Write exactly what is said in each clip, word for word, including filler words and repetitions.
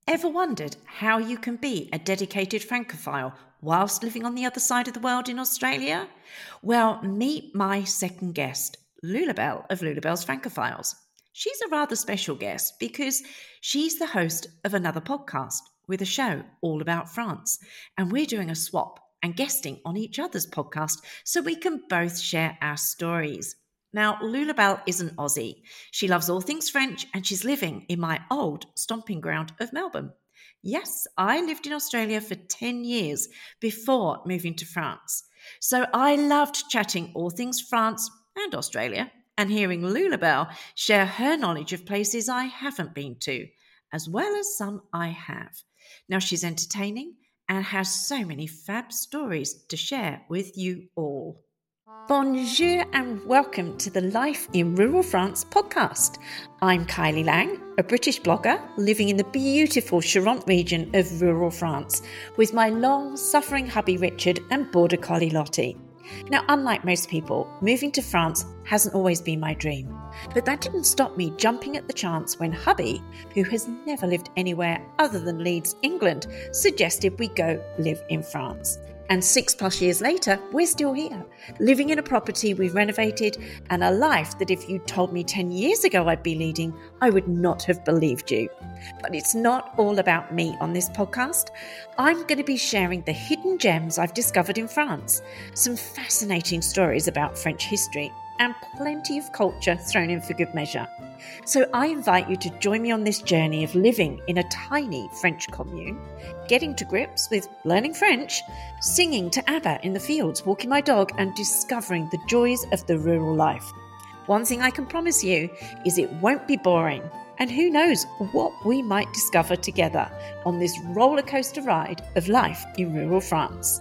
Ever wondered how you can be a dedicated Francophile whilst living on the other side of the world in Australia? Well, meet my second guest, Lulabelle of Lulabelle's Francophiles. She's a rather special guest because she's the host of another podcast with a show all about France, and we're doing a swap and guesting on each other's podcast so we can both share our stories. Now, Lulabelle is an Aussie. She loves all things French and she's living in my old stomping ground of Melbourne. Yes, I lived in Australia for ten years before moving to France. So I loved chatting all things France and Australia and hearing Lulabelle share her knowledge of places I haven't been to, as well as some I have. Now, she's entertaining and has so many fab stories to share with you all. Bonjour and welcome to the Life in Rural France podcast. I'm Kylie Lang, a British blogger living in the beautiful Charente region of rural France with my long-suffering hubby Richard and border collie Lottie. Now, unlike most people, moving to France hasn't always been my dream, but that didn't stop me jumping at the chance when hubby, who has never lived anywhere other than Leeds, England, suggested we go live in France. And six plus years later, we're still here, living in a property we've renovated and a life that if you told me ten years ago I'd be leading, I would not have believed you. But it's not all about me on this podcast. I'm going to be sharing the hidden gems I've discovered in France, some fascinating stories about French history, and plenty of culture thrown in for good measure. So I invite you to join me on this journey of living in a tiny French commune, getting to grips with learning French, singing to ABBA in the fields, walking my dog, and discovering the joys of the rural life. One thing I can promise you is it won't be boring, and who knows what we might discover together on this roller coaster ride of life in rural France.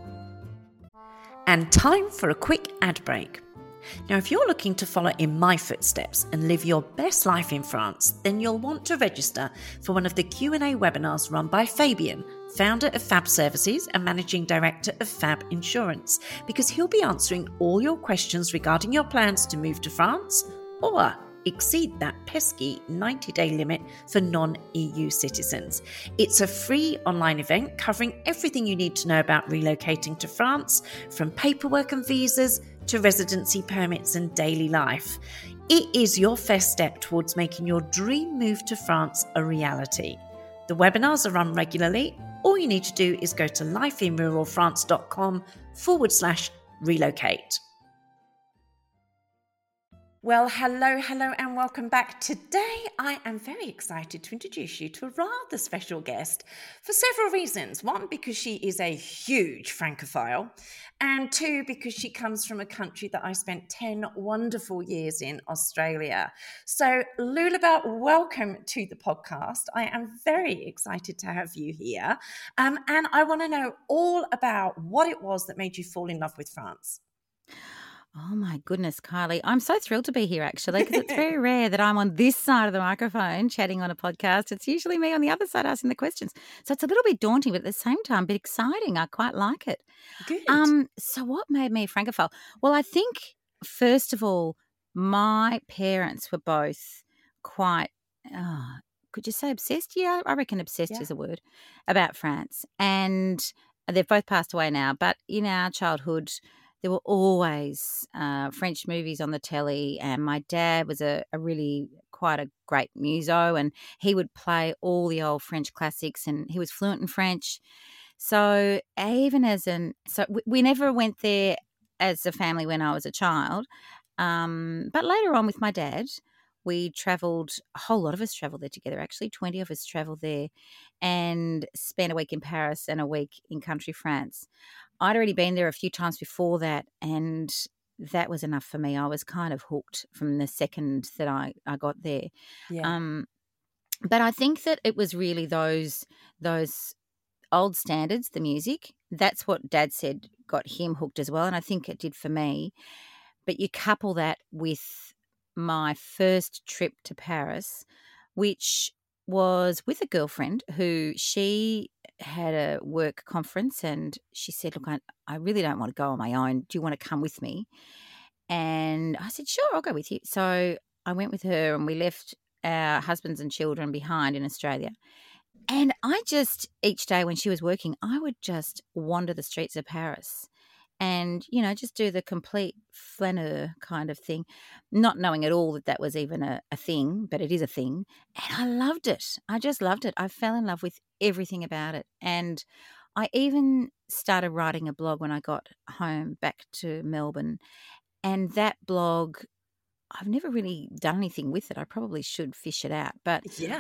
And time for a quick ad break. Now, if you're looking to follow in my footsteps and live your best life in France, then you'll want to register for one of the Q and A webinars run by Fabian, founder of Fab Services and managing director of Fab Insurance, because he'll be answering all your questions regarding your plans to move to France or exceed that pesky ninety-day limit for non-E U citizens. It's a free online event covering everything you need to know about relocating to France, from paperwork and visas to residency permits and daily life. It is your first step towards making your dream move to France a reality. The webinars are run regularly. All you need to do is go to lifeinruralfrance.com forward slash relocate. Well, hello, hello, and welcome back. Today, I am very excited to introduce you to a rather special guest for several reasons. One, because she is a huge Francophile, and two, because she comes from a country that I spent ten wonderful years in, Australia. So, Lulabelle, welcome to the podcast. I am very excited to have you here, um, and I want to know all about what it was that made you fall in love with France. Oh, my goodness, Kylie. I'm so thrilled to be here, actually, because it's very rare that I'm on this side of the microphone chatting on a podcast. It's usually me on the other side asking the questions. So it's a little bit daunting, but at the same time, a bit exciting. I quite like it. Good. Um, so what made me a Francophile? Well, I think, first of all, my parents were both quite, oh, could you say obsessed? Yeah, I reckon obsessed Yeah. is a word, about France. And they've both passed away now. But in our childhood, there were always uh, French movies on the telly, and my dad was a, a really quite a great muso, and he would play all the old French classics, and he was fluent in French. So even as an so we, we never went there as a family when I was a child, um, but later on with my dad, we travelled. A whole lot of us travelled there together. Actually, twenty of us travelled there, and spent a week in Paris and a week in country France. I'd already been there a few times before that, and that was enough for me. I was kind of hooked from the second that I, I got there. Yeah. Um, but I think that it was really those those old standards, the music. That's what Dad said got him hooked as well, and I think it did for me. But you couple that with my first trip to Paris, which was with a girlfriend who she had a work conference, and she said, look, I, I really don't want to go on my own. Do you want to come with me? And I said, sure, I'll go with you. So I went with her, and we left our husbands and children behind in Australia. And I just, each day when she was working, I would just wander the streets of Paris and, you know, just do the complete flaneur kind of thing, not knowing at all that that was even a, a thing, but it is a thing. And I loved it. I just loved it. I fell in love with everything about it. And I even started writing a blog when I got home back to Melbourne. And that blog, I've never really done anything with it. I probably should fish it out. But Yeah.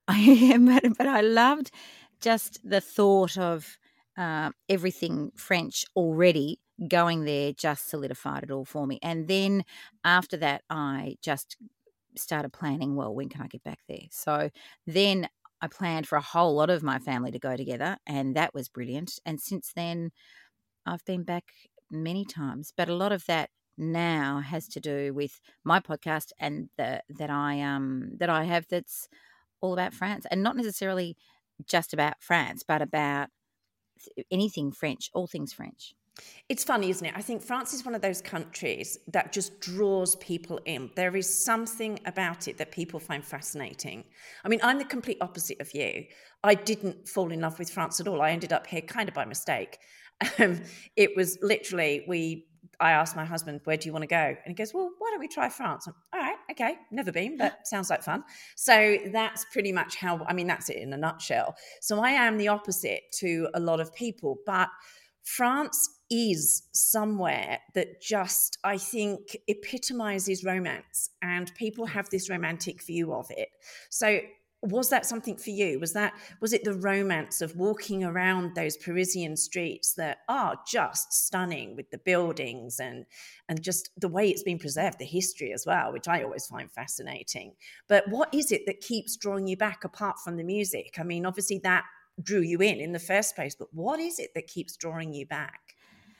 I but, but I loved just the thought of uh, everything French already going there just solidified it all for me. And then after that, I just started planning, well, when can I get back there? So then I planned for a whole lot of my family to go together, and that was brilliant. And since then, I've been back many times. But a lot of that now has to do with my podcast and the that I um that I have that's all about France, and not necessarily just about France, but about anything French, all things French. It's funny, isn't it? I think France is one of those countries that just draws people in. There is something about it that people find fascinating. I mean, I'm the complete opposite of you. I didn't fall in love with France at all. I ended up here kind of by mistake. Um, it was literally, we I asked my husband, where do you want to go? And he goes, well, why don't we try France? I'm, all right, okay, never been, but sounds like fun. So that's pretty much how, I mean, that's it in a nutshell. So I am the opposite to a lot of people, but France is somewhere that just, I think, epitomizes romance, and people have this romantic view of it. So was that something for you? Was that, was it the romance of walking around those Parisian streets that are just stunning with the buildings and, and just the way it's been preserved, the history as well, which I always find fascinating. But what is it that keeps drawing you back apart from the music? I mean, obviously that drew you in in the first place, but what is it that keeps drawing you back?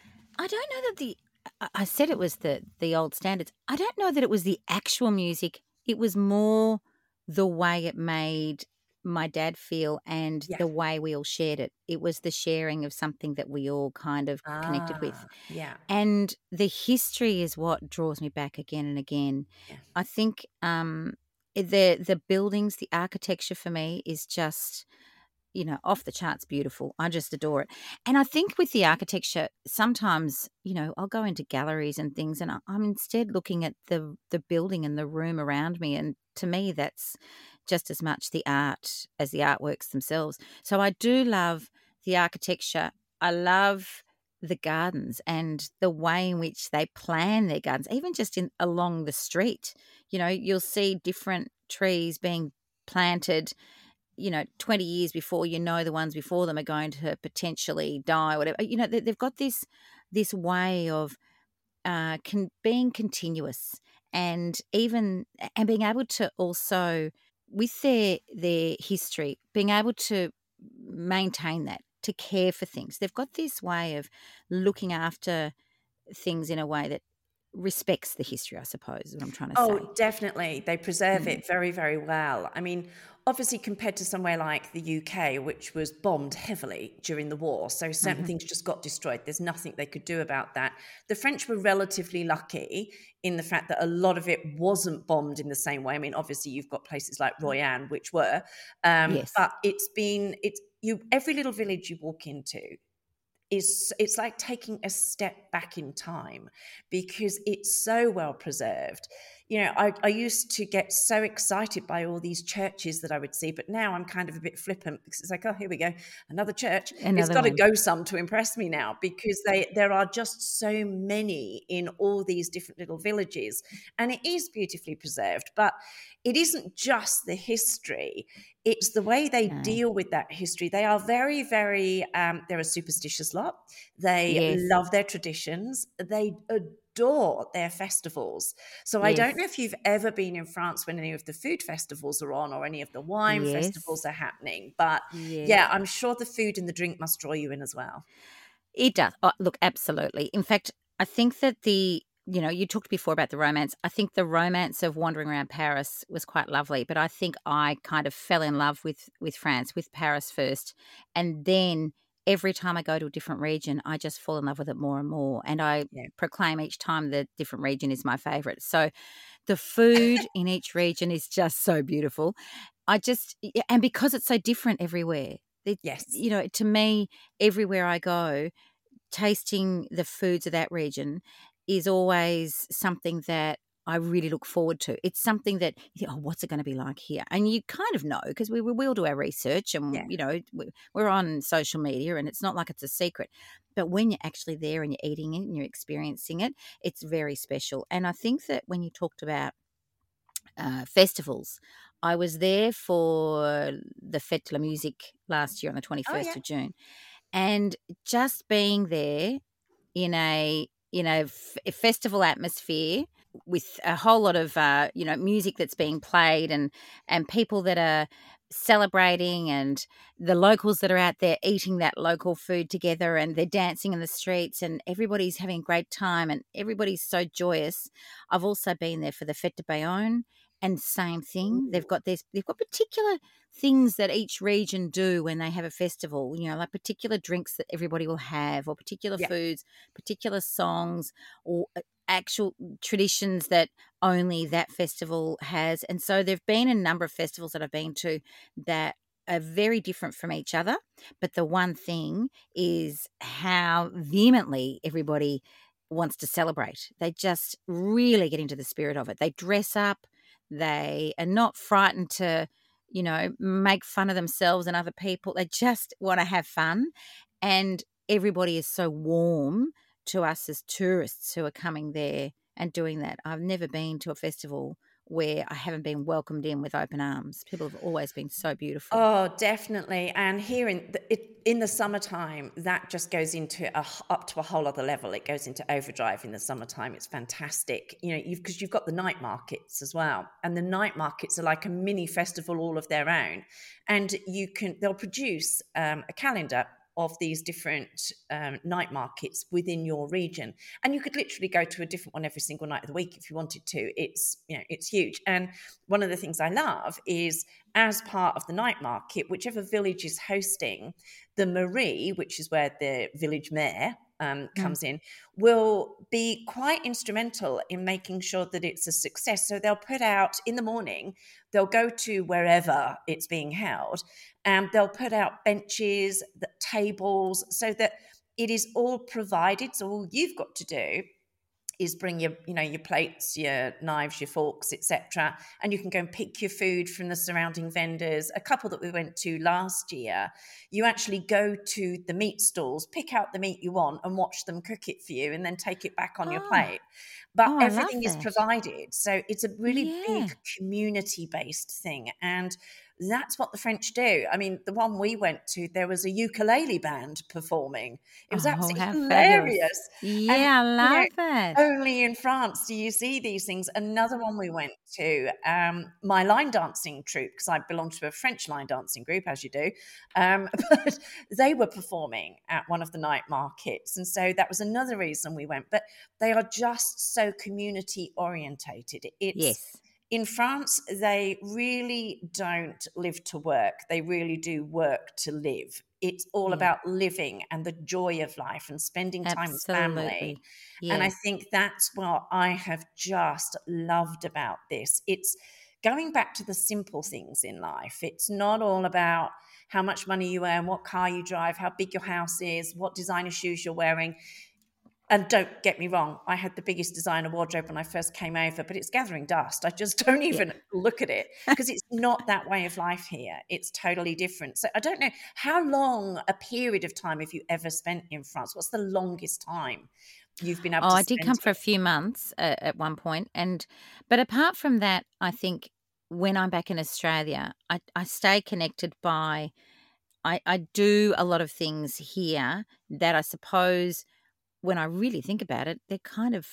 I don't know that the, I said it was the, the old standards. I don't know that it was the actual music. It was more the way it made my dad feel and Yeah. the way we all shared it. It was the sharing of something that we all kind of Ah, connected with. yeah. And the history is what draws me back again and again. Yeah. I think um, the the buildings, the architecture for me is just, you know, off the charts beautiful. I just adore it. And I think with the architecture, sometimes, you know, I'll go into galleries and things and I'm instead looking at the the building and the room around me. And to me, that's just as much the art as the artworks themselves. So I do love the architecture. I love the gardens and the way in which they plan their gardens, even just in along the street. You know, you'll see different trees being planted, you know, twenty years before you know the ones before them are going to potentially die, whatever. You know, they, they've got this this way of uh, can, being continuous and even and being able to also, with their their history, being able to maintain that, to care for things. They've got this way of looking after things in a way that respects the history, I suppose, is what I'm trying to say. Oh, definitely. They preserve Mm. it very, very well. I mean, obviously, compared to somewhere like the U K, which was bombed heavily during the war, so certain Mm-hmm. things just got destroyed. There's nothing they could do about that. The French were relatively lucky in the fact that a lot of it wasn't bombed in the same way. I mean, obviously, you've got places like Royan, which were, um, Yes. but it's been, it's you. Every little village you walk into is, it's like taking a step back in time because it's so well preserved. You know, I, I used to get so excited by all these churches that I would see, but now I'm kind of a bit flippant because it's like, oh, here we go, another church. Another it's got to one. go some to impress me now because they there are just so many in all these different little villages, and it is beautifully preserved. But it isn't just the history; it's the way they No. deal with that history. They are very, very. Um, they're a superstitious lot. They Yes. love their traditions. They adore their festivals. So I Yes. don't know if you've ever been in France when any of the food festivals are on or any of the wine Yes. festivals are happening. But Yes. yeah, I'm sure the food and the drink must draw you in as well. It does. Oh, look, absolutely. In fact, I think that the, you know, you talked before about the romance. I think the romance of wandering around Paris was quite lovely, but I think I kind of fell in love with, with France, with Paris first. And then every time I go to a different region, I just fall in love with it more and more. And I Yeah. proclaim each time the different region is my favourite. So the food in each region is just so beautiful. I just yeah, and because it's so different everywhere. It, Yes. you know, to me, everywhere I go, tasting the foods of that region is always something that I really look forward to. It's something that you think, oh, what's it going to be like here? And you kind of know because we, we will do our research Yeah. and, you know, we- we're on social media and it's not like it's a secret. But when you're actually there and you're eating it and you're experiencing it, it's very special. And I think that when you talked about uh, festivals, I was there for the Fête de la Musique last year on the Oh, twenty-first yeah. of June. And just being there in a in a, f- a festival atmosphere with a whole lot of uh, you know music that's being played and and people that are celebrating and the locals that are out there eating that local food together and they're dancing in the streets and everybody's having a great time and everybody's so joyous. I've also been there for the Fête de Bayonne and same thing. They've Ooh. got this they've got particular things that each region do when they have a festival, you know, like particular drinks that everybody will have or particular Yeah. foods, particular songs or uh, actual traditions that only that festival has. And so there've been a number of festivals that I've been to that are very different from each other. But the one thing is how vehemently everybody wants to celebrate. They just really get into the spirit of it. They dress up, they are not frightened to, you know, make fun of themselves and other people. They just want to have fun. And everybody is so warm to us as tourists who are coming there and doing that. I've never been to a festival where I haven't been welcomed in with open arms. People have always been so beautiful. Oh, definitely. And here in the, it, in the summertime, that just goes into a, h- up to a whole other level. It goes into overdrive in the summertime. It's fantastic, you know, you've because you've got the night markets as well, and the night markets are like a mini festival all of their own. And you can they'll produce um, a calendar of these different um, night markets within your region, and you could literally go to a different one every single night of the week if you wanted to. It's you know it's huge. And one of the things I love is, as part of the night market, whichever village is hosting, the Marie, which is where the village mayor um, Mm. comes in, will be quite instrumental in making sure that it's a success. So they'll put out in the morning, they'll go to wherever it's being held, and they'll put out benches, the tables, so that it is all provided. So all you've got to do is bring your, you know, your plates, your knives, your forks, et cetera, and you can go and pick your food from the surrounding vendors. A couple that we went to last year, you actually go to the meat stalls, pick out the meat you want, and watch them cook it for you, and then take it back on your Oh, plate. But oh, I love everything is that. provided, so it's a really big Yeah. community-based thing, and that's what the French do. I mean, the one we went to, there was a ukulele band performing. It was Oh, absolutely how fabulous. hilarious, and Yeah, I you know love it. only in France do you see these things. Another one we went to, um, my line dancing troupe, because I belong to a French line dancing group, as you do, um, but they were performing at one of the night markets. And so that was another reason we went. But they are just so community orientated. It's Yes. in France, they really don't live to work. They really do work to live. It's all Yeah. about living and the joy of life and spending time with family. Absolutely. And I Yeah. think that's what I have just loved about this. It's going back to the simple things in life. It's not all about how much money you earn, what car you drive, how big your house is, what designer shoes you're wearing. And don't get me wrong, I had the biggest designer wardrobe when I first came over, but it's gathering dust. I just don't Yeah. even look at it because it's not that way of life here. It's totally different. So I don't know, how long a period of time have you ever spent in France? What's the longest time you've been able Oh, to I did spend come for here? a few months uh, at one point, and but apart from that, I think when I'm back in Australia, I, I stay connected by I, I do a lot of things here that I suppose when I really think about it, they're kind of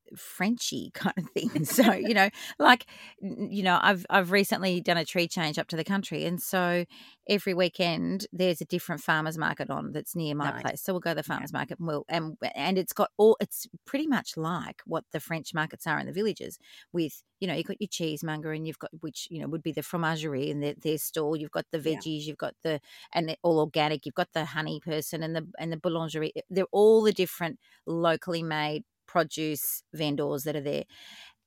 Frenchy kind of things. So, you know, like n- you know, I've I've recently done a tree change up to the country, and so every weekend there's a different farmers market on that's near my Nice. place. So we'll go to the Yeah. farmers market and we'll and and it's got all it's pretty much like what the French markets are in the villages with, you know, you've got your cheesemonger and you've got which, you know, would be the fromagerie and their, their stall, you've got the Yeah. veggies, you've got the and they're all organic, you've got the honey person and the and the boulangerie. They're all the different locally made produce vendors that are there.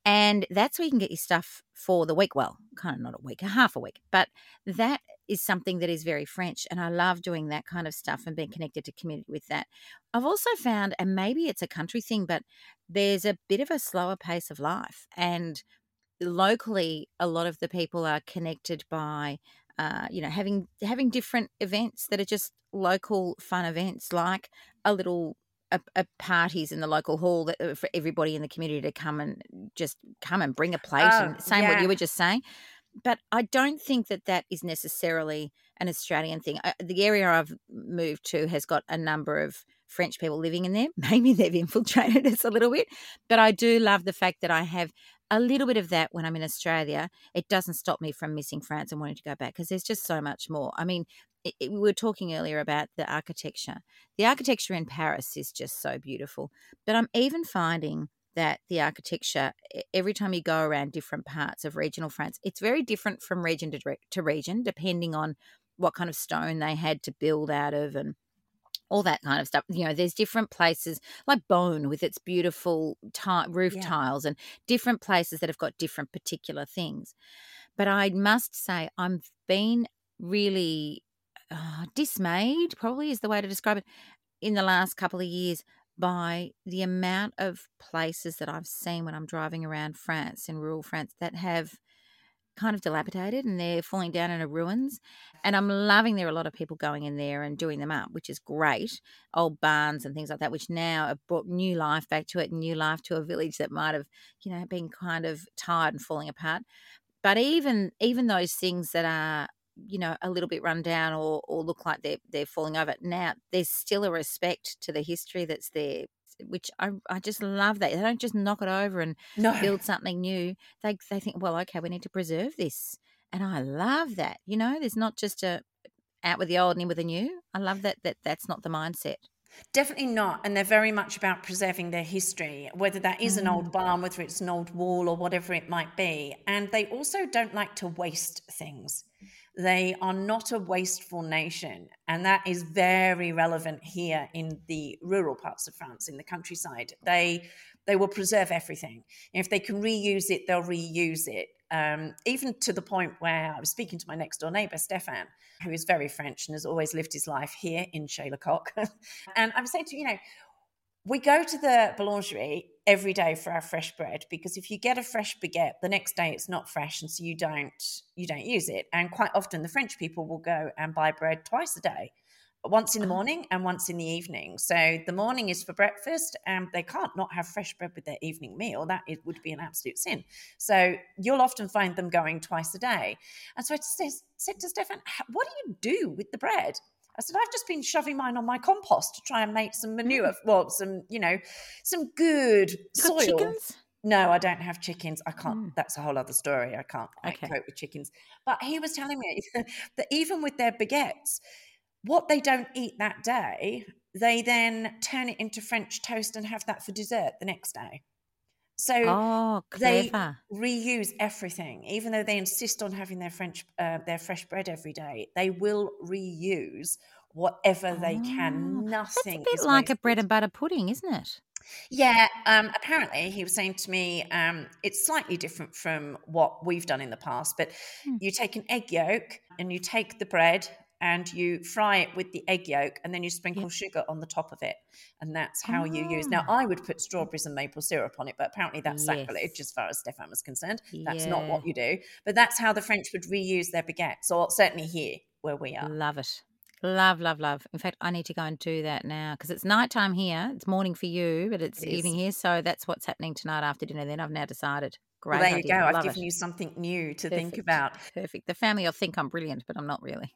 And that's where you can get your stuff for the week. Well, kind of not a week, a half a week. But that is something that is very French. And I love doing that kind of stuff and being connected to community with that. I've also found, and maybe it's a country thing, but there's a bit of a slower pace of life. And locally, a lot of the people are connected by, uh, you know, having having different events that are just local fun events, like a little a, a parties in the local hall that uh, for everybody in the community to come and just come and bring a plate. Oh, And same what you yeah. were just saying. But I don't think that that is necessarily an Australian thing. Uh, the area I've moved to has got a number of French people living in there. Maybe they've infiltrated us a little bit. But I do love the fact that I have a little bit of that when I'm in Australia. It doesn't stop me from missing France and wanting to go back because there's just so much more. I mean, it, it, we were talking earlier about the architecture. The architecture in Paris is just so beautiful. But I'm even finding that the architecture, every time you go around different parts of regional France, it's very different from region to, to region, depending on what kind of stone they had to build out of and all that kind of stuff. You know, there's different places like Beaune with its beautiful ti- roof Yeah. tiles and different places that have got different particular things. But I must say I've been really uh, dismayed, probably is the way to describe it, in the last couple of years by the amount of places that I've seen when I'm driving around France, in rural France, that have kind of dilapidated and they're falling down into ruins. And I'm loving there are a lot of people going in there and doing them up, which is great. Old barns and things like that, which now have brought new life back to it, new life to a village that might have, you know, been kind of tired and falling apart. But even even those things that are, you know, a little bit run down or, or look like they're, they're falling over, now there's still a respect to the history that's there, which I, I just love that. They don't just knock it over and No. build something new. They they think, well, okay, we need to preserve this. And I love that. You know, there's not just a out with the old and in with the new. I love that that that's not the mindset. Definitely not. And they're very much about preserving their history, whether that is an old Mm. barn, whether it's an old wall or whatever it might be. And they also don't like to waste things. They are not a wasteful nation. And that is very relevant here in the rural parts of France, in the countryside. They they will preserve everything. If they can reuse it, they'll reuse it. Um, even to the point where I was speaking to my next door neighbour, Stefan, who is very French and has always lived his life here in Chez-le-Coq. And I was saying to you, you know, we go to the boulangerie every day for our fresh bread, because if you get a fresh baguette, the next day it's not fresh, and so you don't you don't use it. And quite often the French people will go and buy bread twice a day, once in the Oh, morning and once in the evening. So the morning is for breakfast, and they can't not have fresh bread with their evening meal. That it would be an absolute sin. So you'll often find them going twice a day. And so I just said to Stefan, what do you do with the bread? I said, I've just been shoving mine on my compost to try and make some manure, mm. well, some, you know, some good You got soil. chickens? No, I don't have chickens. I can't, Mm. that's a whole other story. I can't quite Okay. cope with chickens. But he was telling me that even with their baguettes, what they don't eat that day, they then turn it into French toast and have that for dessert the next day. So Oh, they clever. reuse everything, even though they insist on having their French, uh, their fresh bread every day. They will reuse whatever they can. Oh, that's a Nothing bit is like a bread wasted. and butter pudding, isn't it? Yeah, um, apparently he was saying to me, um, it's slightly different from what we've done in the past, but Hmm. you take an egg yolk and you take the bread and you fry it with the egg yolk, and then you sprinkle Yep. sugar on the top of it. And that's how you use. Now, Oh, I would put strawberries and maple syrup on it, but apparently that's sacrilege yes. as far as Stefan was concerned. That's not Yeah. what you do. But that's how the French would reuse their baguettes, or certainly here where we are. Love it. Love, love, love. In fact, I need to go and do that now because it's nighttime here. It's morning for you, but it's It evening is. here. So that's what's happening tonight after dinner. Then I've now decided. Well, Great there you idea. go. I've Love given it. you something new to think Perfect. about. Perfect. The family will think I'm brilliant, but I'm not really.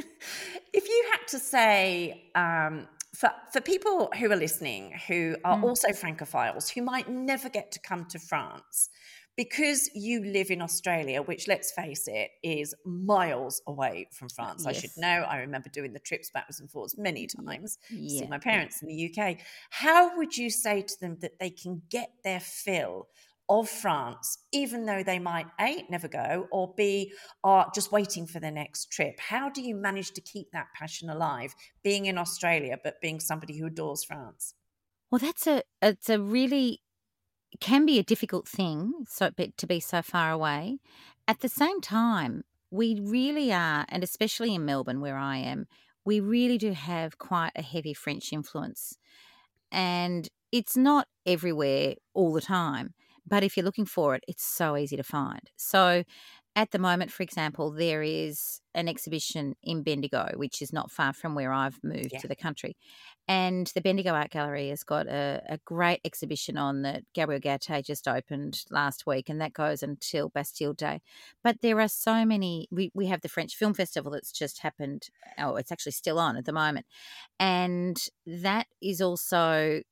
If you had to say, um, for, for people who are listening who are Mm. also Francophiles, who might never get to come to France, because you live in Australia, which, let's face it, is miles away from France. I should Yes. know. I remember doing the trips backwards and forwards many Yeah. times to see Yeah. my Yeah. parents in the U K. How would you say to them that they can get their fill of France, even though they might A, never go, or B, are just waiting for their next trip? How do you manage to keep that passion alive, being in Australia, but being somebody who adores France? Well, that's a it's a really it can be a difficult thing so but to be so far away. At the same time, we really are, and especially in Melbourne where I am, we really do have quite a heavy French influence. And it's not everywhere all the time, but if you're looking for it, it's so easy to find. So at the moment, for example, there is an exhibition in Bendigo, which is not far from where I've moved Yeah. to the country. And the Bendigo Art Gallery has got a, a great exhibition on that Gabriel Gatte just opened last week, and that goes until Bastille Day. But there are so many. We, we have the French Film Festival that's just happened. Oh, it's actually still on at the moment. And that is also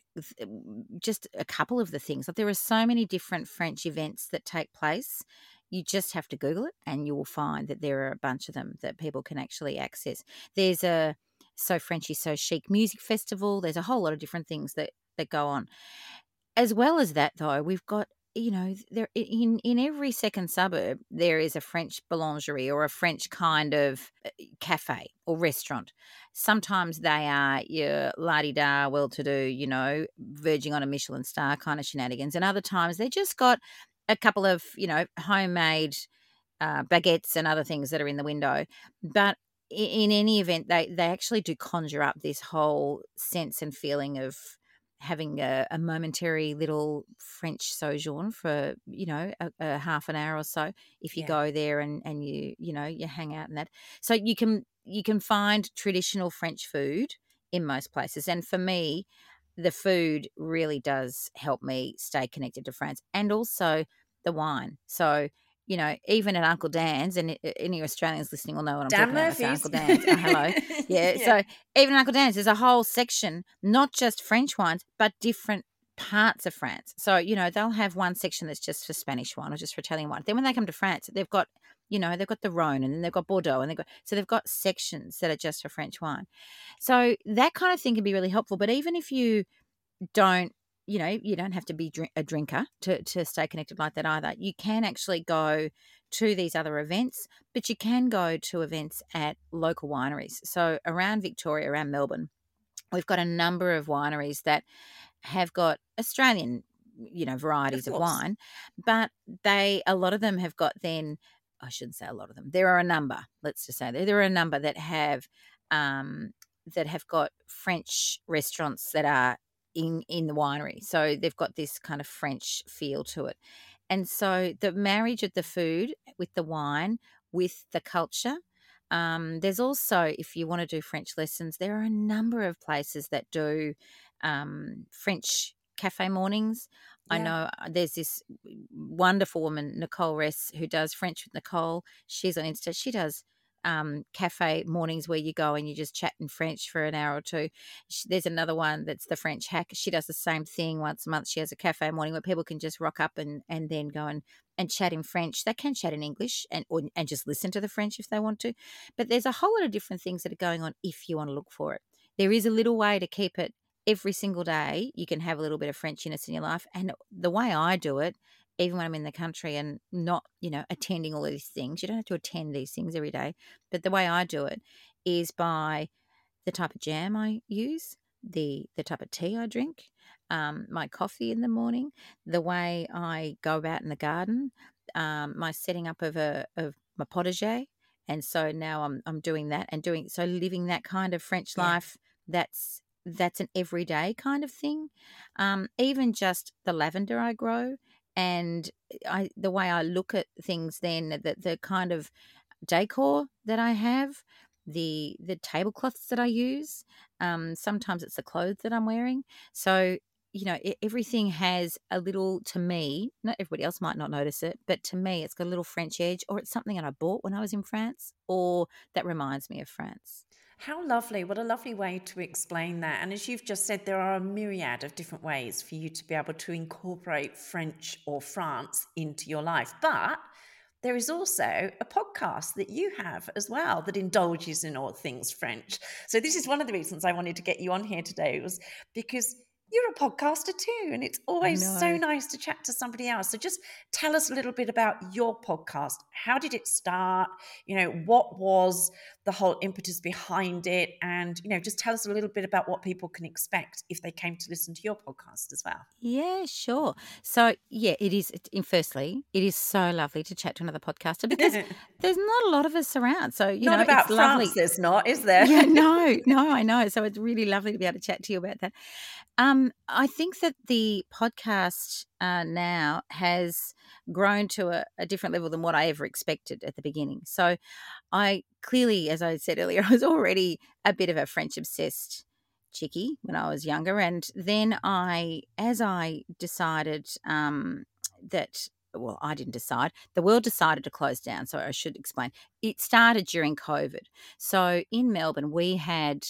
just a couple of the things. Like there are so many different French events that take place. You just have to Google it and you will find that there are a bunch of them that people can actually access. There's a So Frenchy, So Chic music festival. There's a whole lot of different things that, that go on. As well as that, though, we've got, you know, there in, in every second suburb, there is a French boulangerie or a French kind of cafe or restaurant. Sometimes they are your la-di-da, well-to-do, you know, verging on a Michelin star kind of shenanigans. And other times they just got a couple of, you know, homemade uh, baguettes and other things that are in the window. But in, in any event, they, they actually do conjure up this whole sense and feeling of having a, a momentary little French sojourn for, you know, a, a half an hour or so if you Yeah. go there and, and you, you know, you hang out and that. So you can you can find traditional French food in most places. And for me, the food really does help me stay connected to France, and also the wine. So, you know, even at Uncle Dan's, and any Australians listening will know what I'm Dan talking about. So Murphy's. Uncle Dan's, oh, hello. Yeah, Yeah. so even Uncle Dan's, there's a whole section, not just French wines, but different parts of France. So, you know, they'll have one section that's just for Spanish wine or just for Italian wine. Then when they come to France, they've got, you know, they've got the Rhone, and then they've got Bordeaux, and they've got, so they've got sections that are just for French wine. So that kind of thing can be really helpful. But even if you don't, you know, you don't have to be drink, a drinker to, to stay connected like that either. You can actually go to these other events, but you can go to events at local wineries. So around Victoria, around Melbourne, we've got a number of wineries that have got Australian, you know, varieties of, Of course. wine, but they, a lot of them have got then, I shouldn't say a lot of them, there are a number, let's just say there, there are a number that have, um, that have got French restaurants that are in in the winery. So they've got this kind of French feel to it. And so the marriage of the food with the wine, with the culture. Um, there's also, if you want to do French lessons, there are a number of places that do um, French cafe mornings. I Yeah. know there's this wonderful woman, Nicole Ress, who does French with Nicole. She's on Insta. She does um, cafe mornings where you go and you just chat in French for an hour or two. She, there's another one that's the French Hack. She does the same thing once a month. She has a cafe morning where people can just rock up and, and then go and, and chat in French. They can chat in English and or, and just listen to the French if they want to. But there's a whole lot of different things that are going on if you want to look for it. There is a little way to keep it every single day. You can have a little bit of Frenchiness in your life. And the way I do it, even when I'm in the country and not, you know, attending all of these things, you don't have to attend these things every day. But the way I do it is by the type of jam I use, the the type of tea I drink, um, my coffee in the morning, the way I go about in the garden, um, my setting up of a of my potager. And so now I'm I'm doing that and doing so living that kind of French Yeah. life. That's that's an everyday kind of thing. Um, even just the lavender I grow. And I, the way I look at things, then the, the kind of decor that I have, the the tablecloths that I use. Um, sometimes it's the clothes that I'm wearing. So you know, e- everything has a little. To me, not everybody else might not notice it, but to me, it's got a little French edge, or it's something that I bought when I was in France, or that reminds me of France. How lovely. What a lovely way to explain that. And as you've just said, there are a myriad of different ways for you to be able to incorporate French or France into your life. But there is also a podcast that you have as well that indulges in all things French. So this is one of the reasons I wanted to get you on here today, was because You're a podcaster too, and it's always so No. nice to chat to somebody else. So just tell us a little bit about your podcast. How did it start? You know, what was the whole impetus behind it? And, you know, just tell us a little bit about what people can expect if they came to listen to your podcast as well. Yeah, sure. So, yeah, it is. it- In firstly, it is so lovely to chat to another podcaster because there's not a lot of us around. So, you Not know, about it's lovely. France, there's not, is there? Yeah, no, no, I know. So it's really lovely to be able to chat to you about that. Um, I think that the podcast uh, now has grown to a, a different level than what I ever expected at the beginning. So I clearly, as I said earlier, I was already a bit of a French obsessed chickie when I was younger. And then I, as I decided um, that, well, I didn't decide, the world decided to close down. So I should explain. It started during COVID. So in Melbourne, we had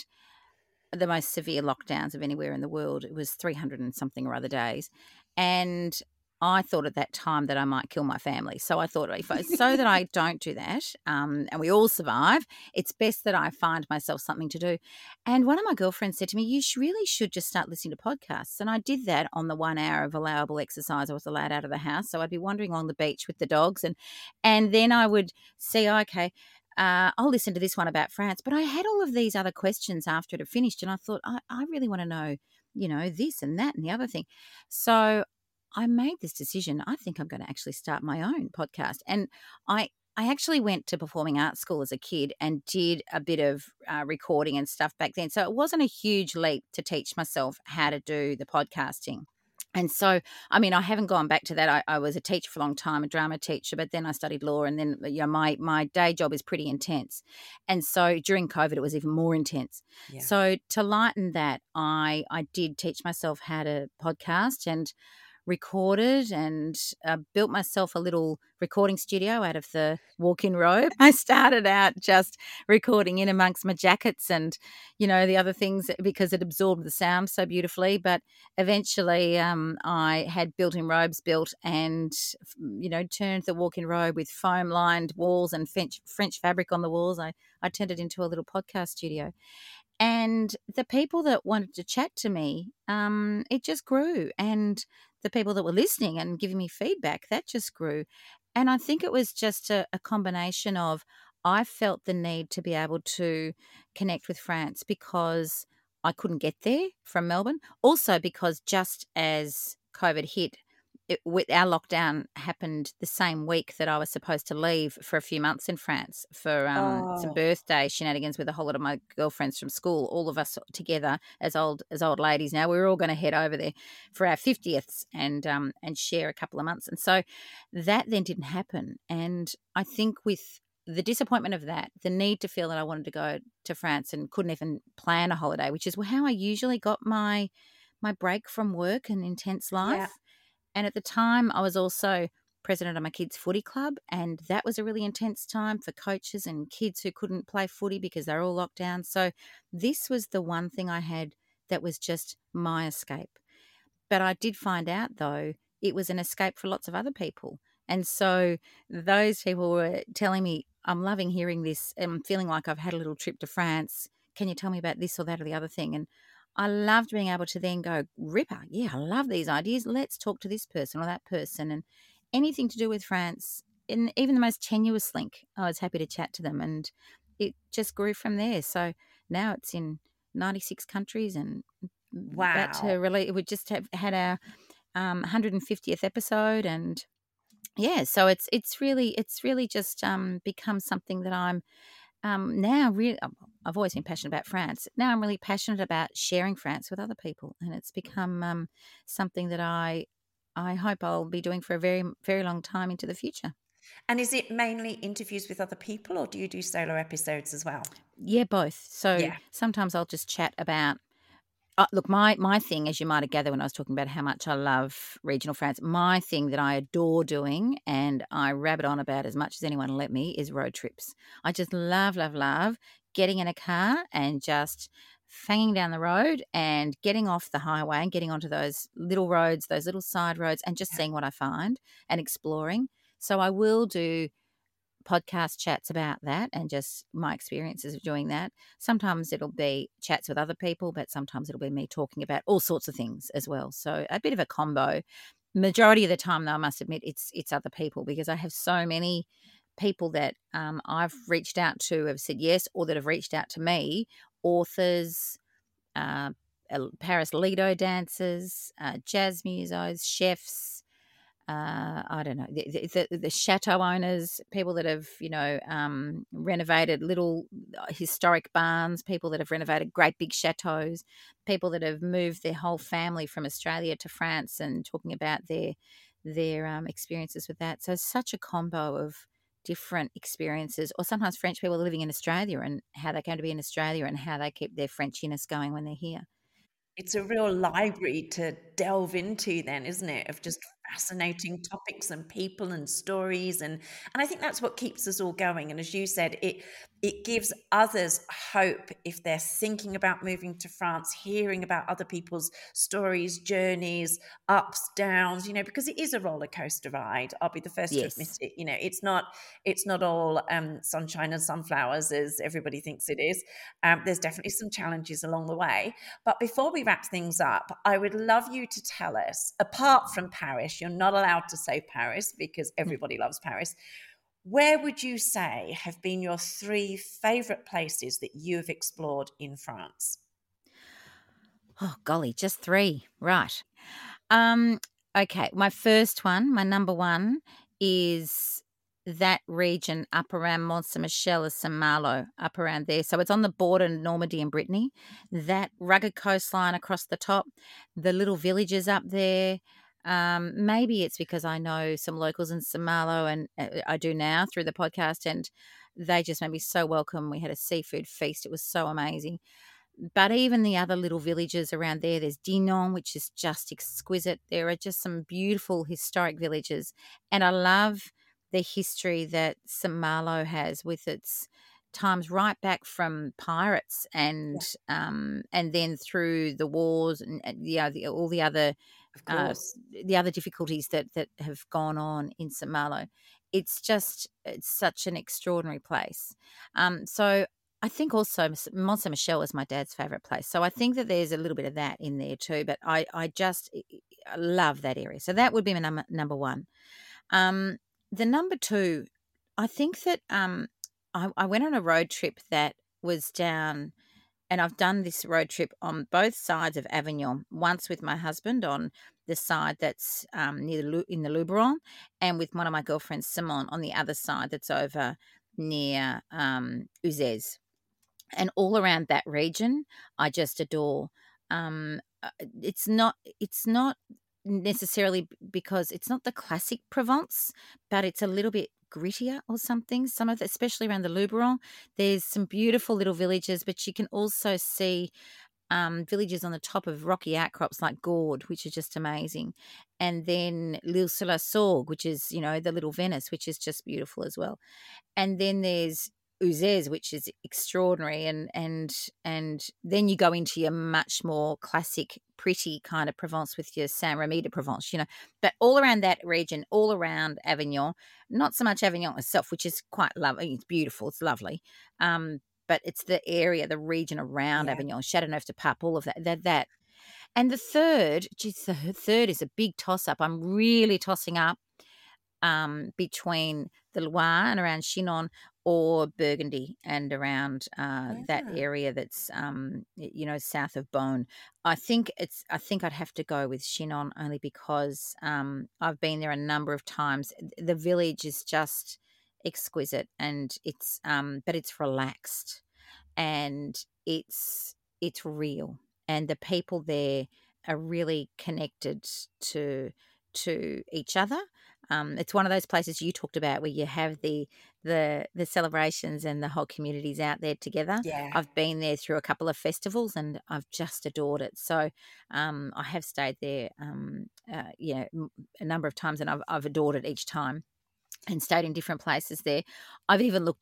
the most severe lockdowns of anywhere in the world. It was three hundred and something or other days. And I thought at that time that I might kill my family. So I thought, if I, so that I don't do that, um, and we all survive, it's best that I find myself something to do. And one of my girlfriends said to me, you sh- really should just start listening to podcasts. And I did that on the one hour of allowable exercise I was allowed out of the house. So I'd be wandering along the beach with the dogs, and and then I would see, okay, uh, I'll listen to this one about France. But I had all of these other questions after it had finished, and I thought, I, I really want to know, you know, this and that and the other thing. So I made this decision. I think I'm going to actually start my own podcast. And I I actually went to performing arts school as a kid and did a bit of uh, recording and stuff back then. So it wasn't a huge leap to teach myself how to do the podcasting. And so, I mean, I haven't gone back to that. I, I was a teacher for a long time, a drama teacher, but then I studied law, and then you know, my my day job is pretty intense. And so during COVID, it was even more intense. Yeah. So to lighten that, I I did teach myself how to podcast and recorded and uh, built myself a little recording studio out of the walk-in robe. I started out just recording in amongst my jackets and, you know, the other things because it absorbed the sound so beautifully. But eventually um, I had built-in robes built and, you know, turned the walk-in robe with foam-lined walls and French, French fabric on the walls. I, I turned it into a little podcast studio. And the people that wanted to chat to me, um, it just grew. And the people that were listening and giving me feedback, that just grew. And I think it was just a, a combination of I felt the need to be able to connect with France because I couldn't get there from Melbourne. Also because just as COVID hit, it, with our lockdown happened the same week that I was supposed to leave for a few months in France for um, Oh. some birthday shenanigans with a whole lot of my girlfriends from school. All of us together as old as old ladies now. We were all going to head over there for our fiftieths and um, and share a couple of months. And so that then didn't happen. And I think with the disappointment of that, the need to feel that I wanted to go to France and couldn't even plan a holiday, which is how I usually got my my break from work and intense life. Yeah. And at the time, I was also president of my kids' footy club, and that was a really intense time for coaches and kids who couldn't play footy because they're all locked down. So this was the one thing I had that was just my escape. But I did find out, though, it was an escape for lots of other people. And so those people were telling me, I'm loving hearing this. I'm feeling like I've had a little trip to France. Can you tell me about this or that or the other thing? And I loved being able to then go, Ripper, yeah, I love these ideas. Let's talk to this person or that person. And anything to do with France, in even the most tenuous link, I was happy to chat to them. And it just grew from there. So now it's in ninety-six countries and about to Wow. really, we just have had our um, one hundred fiftieth episode. And yeah, so it's it's really, it's really just um, become something that I'm um, now really, I've always been passionate about France. Now I'm really passionate about sharing France with other people, and it's become um, something that I I hope I'll be doing for a very very long time into the future. And is it mainly interviews with other people, or do you do solo episodes as well? Yeah, both. So Yeah. sometimes I'll just chat about. Uh, look, my my thing, as you might have gathered when I was talking about how much I love regional France, my thing that I adore doing and I rabbit on about as much as anyone will let me is road trips. I just love, love, love getting in a car and just fanging down the road and getting off the highway and getting onto those little roads, those little side roads, and just Yeah. seeing what I find and exploring. So I will do podcast chats about that and just my experiences of doing that. Sometimes it'll be chats with other people, but sometimes it'll be me talking about all sorts of things as well. So a bit of a combo. Majority of the time, though, I must admit, it's it's other people, because I have so many people that um, I've reached out to have said yes, or that have reached out to me, authors, uh, Paris Lido dancers, uh, jazz musos, chefs, uh, I don't know, the, the, the chateau owners, people that have, you know, um, renovated little historic barns, people that have renovated great big chateaus, people that have moved their whole family from Australia to France and talking about their their um, experiences with that. So it's such a combo of different experiences, or sometimes French people living in Australia and how they came to be in Australia and how they keep their Frenchiness going when they're here. It's a real library to delve into then, isn't it? Of just fascinating topics and people and stories. And and I think that's what keeps us all going. And as you said, it it gives others hope if they're thinking about moving to France, hearing about other people's stories, journeys, ups, downs, you know, because it is a roller coaster ride. I'll be the first to admit Yes. it. You know, it's not it's not all um, sunshine and sunflowers as everybody thinks it is. Um, there's definitely some challenges along the way. But before we wrap things up, I would love you to tell us, apart from Paris, you're not allowed to say Paris because everybody loves Paris. Where would you say have been your three favourite places that you've explored in France? Oh, golly, just three. Right. Um, okay. My first one, my number one, is that region up around Mont Saint Michel or Saint Malo, up around there. So it's on the border of Normandy and Brittany. That rugged coastline across the top, the little villages up there. Um, maybe it's because I know some locals in Saint Malo, and uh, I do now through the podcast, and they just made me so welcome. We had a seafood feast. It was so amazing. But even the other little villages around there, there's Dinan, which is just exquisite. There are just some beautiful historic villages. And I love the history that Saint Malo has with its times right back from pirates and Yeah, um, and then through the wars and and, you know, the, all the other of uh, course. the other difficulties that that have gone on in Saint Malo. It's just it's such an extraordinary place. Um, so I think also Mont Saint Michel is my dad's favourite place. So I think that there's a little bit of that in there too. But I, I just I love that area. So that would be my number, number one. Um, the number two, I think that um, I, I went on a road trip that was down, and I've done this road trip on both sides of Avignon, once with my husband on the side that's um, near the, Lu- in the Luberon, and with one of my girlfriends, Simone, on the other side that's over near um, Uzès. And all around that region, I just adore. Um, uh, it's not. It's not necessarily because it's not the classic Provence, but it's a little bit grittier or something. Some of, the, especially around the Luberon, there's some beautiful little villages, but you can also see um, villages on the top of rocky outcrops like Gordes, which are just amazing, and then L'Île sur la Sorgue, which is, you know, the little Venice, which is just beautiful as well. And then there's Uzès, which is extraordinary, and and and then you go into your much more classic, pretty kind of Provence with your Saint Remy de Provence, you know. But all around that region, all around Avignon, not so much Avignon itself, which is quite lovely. It's beautiful, it's lovely, um, but it's the area, the region around Yeah. Avignon, Châteauneuf-du-Pape, all of that. That that. And the third, geez, the third is a big toss up. I'm really tossing up um, between the Loire and around Chinon, or Burgundy and around uh, that Ah, area that's um, you know, south of Beaune. I think it's. I think I'd have to go with Chinon, only because um, I've been there a number of times. The village is just exquisite, and it's um, but it's relaxed, and it's it's real, and the people there are really connected to to each other. Um, it's one of those places you talked about where you have the the the celebrations and the whole communities out there together. yeah. I've been there through a couple of festivals and I've just adored it. So um, I have stayed there, um, uh, you know, m- a number of times, and I've I've adored it each time, and stayed in different places there. I've even looked at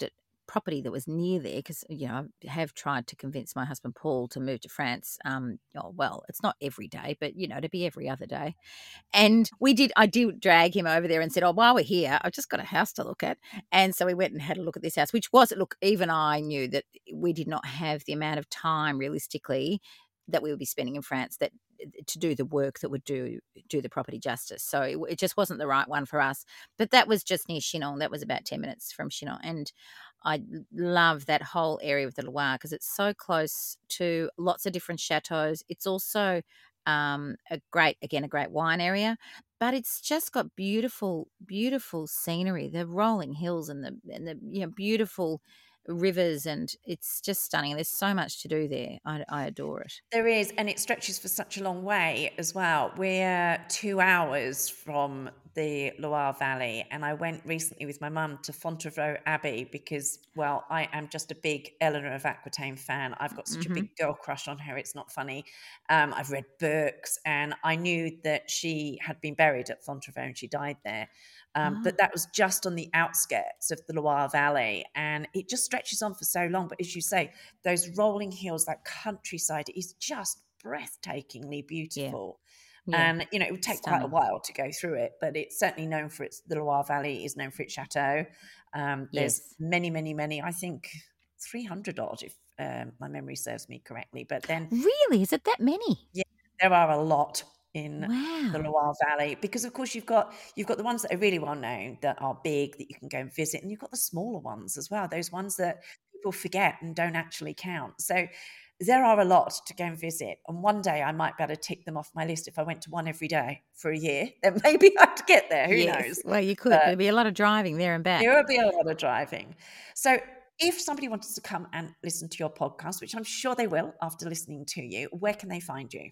property that was near there, because, you know, I have tried to convince my husband Paul to move to France. Um, oh, well, it's not every day, but, you know, to be every other day. And we did, I did drag him over there and said, oh, while we're here, I've just got a house to look at. And so we went and had a look at this house, which was, look, even I knew that we did not have the amount of time realistically that we would be spending in France that to do the work that would do do the property justice. So it, it just wasn't the right one for us. But that was just near Chinon. That was about ten minutes from Chinon. And I love that whole area of the Loire because it's so close to lots of different chateaus. It's also um, a great, again, a great wine area, but it's just got beautiful, beautiful scenery, the rolling hills and the, and the you know, beautiful rivers, and it's just stunning. There's so much to do there. I, I adore it. There is, and it stretches for such a long way as well. We're two hours from the Loire Valley, and I went recently with my mum to Fontevraud Abbey because, well, I am just a big Eleanor of Aquitaine fan. I've got such mm-hmm. a big girl crush on her. It's not funny. Um, I've read books, and I knew that she had been buried at Fontevraud and she died there. Um, oh. But that was just on the outskirts of the Loire Valley, and it just stretches on for so long. But as you say, those rolling hills, that countryside is just breathtakingly beautiful. Yeah. Yeah. And, you know, it would take Stunning. quite a while to go through it, but it's certainly known for its, the Loire Valley is known for its chateau. Um, there's yes. many, many, many, I think three hundred odd, if um, my memory serves me correctly. But then. Really? Is it that many? Yeah, there are a lot in wow. the Loire Valley, because of course you've got you've got the ones that are really well known, that are big, that you can go and visit, and you've got the smaller ones as well, those ones that people forget and don't actually count. So there are a lot to go and visit, and one day I might be able to tick them off my list. If I went to one every day for a year, then maybe I'd get there. Who yes. knows? Well, you could. There'd be a lot of driving there and back. There would be a lot of driving. So if somebody wanted to come and listen to your podcast, which I'm sure they will after listening to you, where can they find you?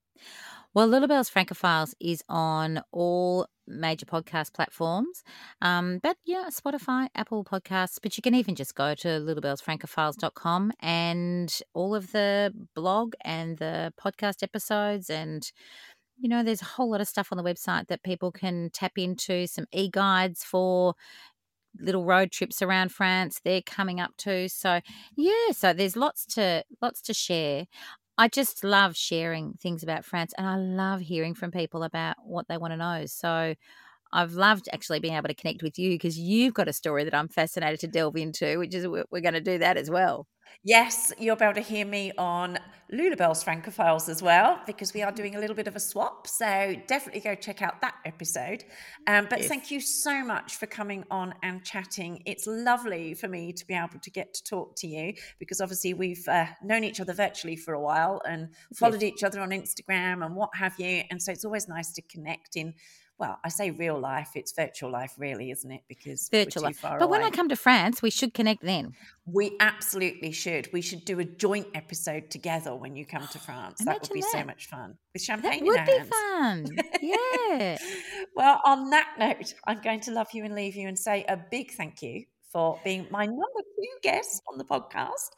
Well, Lulabelle's Francophiles is on all major podcast platforms, um, but yeah, Spotify, Apple Podcasts, but you can even just go to lulabelles francophiles dot com, and all of the blog and the podcast episodes, and, you know, there's a whole lot of stuff on the website that people can tap into, some e-guides for little road trips around France they're coming up to. So yeah, so there's lots to lots to share. I just love sharing things about France, and I love hearing from people about what they want to know. So I've loved actually being able to connect with you, because you've got a story that I'm fascinated to delve into, which is we're going to do that as well. Yes, you'll be able to hear me on Lulabelle's Francophiles as well, because we are doing a little bit of a swap. So definitely go check out that episode. Um, but yes. Thank you so much for coming on and chatting. It's lovely for me to be able to get to talk to you, because obviously we've uh, known each other virtually for a while and followed yes. each other on Instagram and what have you. And so it's always nice to connect in, well, I say real life, it's virtual life really, isn't it? Because virtual we're too far life. But away. When I come to France, we should connect then. We absolutely should. We should do a joint episode together when you come to France. That would be that. so much fun. With champagne that in our hands. That would be fun. Yeah. Well, on that note, I'm going to love you and leave you and say a big thank you for being my number two guest on the podcast.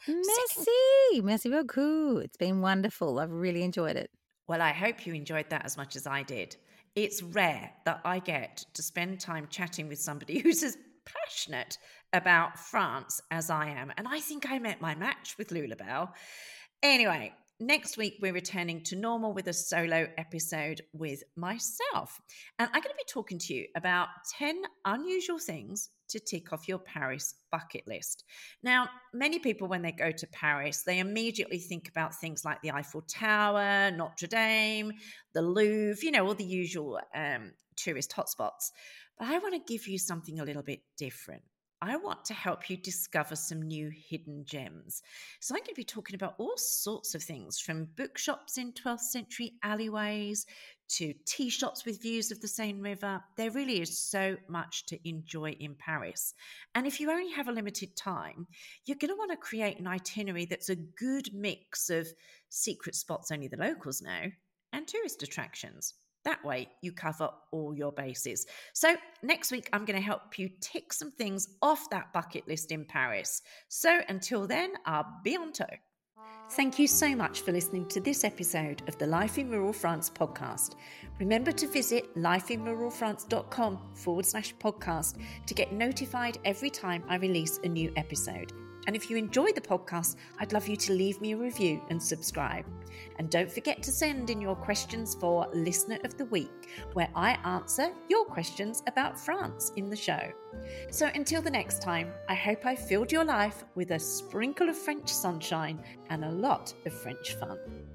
Merci. Merci beaucoup. It's been wonderful. I've really enjoyed it. Well, I hope you enjoyed that as much as I did. It's rare that I get to spend time chatting with somebody who's as passionate about France as I am. And I think I met my match with Lulabelle. Anyway, next week we're returning to normal with a solo episode with myself. And I'm going to be talking to you about ten unusual things to tick off your Paris bucket list. Now, many people, when they go to Paris, they immediately think about things like the Eiffel Tower, Notre Dame, the Louvre, you know, all the usual um, tourist hotspots. But I want to give you something a little bit different. I want to help you discover some new hidden gems. So I'm going to be talking about all sorts of things, from bookshops in twelfth century alleyways to tea shops with views of the Seine River. There really is so much to enjoy in Paris. And if you only have a limited time, you're going to want to create an itinerary that's a good mix of secret spots only the locals know and tourist attractions. That way you cover all your bases. So next week, I'm going to help you tick some things off that bucket list in Paris. So until then, à bientôt. Thank you so much for listening to this episode of the Life in Rural France podcast. Remember to visit lifeinruralfrance.com forward slash podcast to get notified every time I release a new episode. And if you enjoy the podcast, I'd love you to leave me a review and subscribe. And don't forget to send in your questions for Listener of the Week, where I answer your questions about France in the show. So until the next time, I hope I filled your life with a sprinkle of French sunshine and a lot of French fun.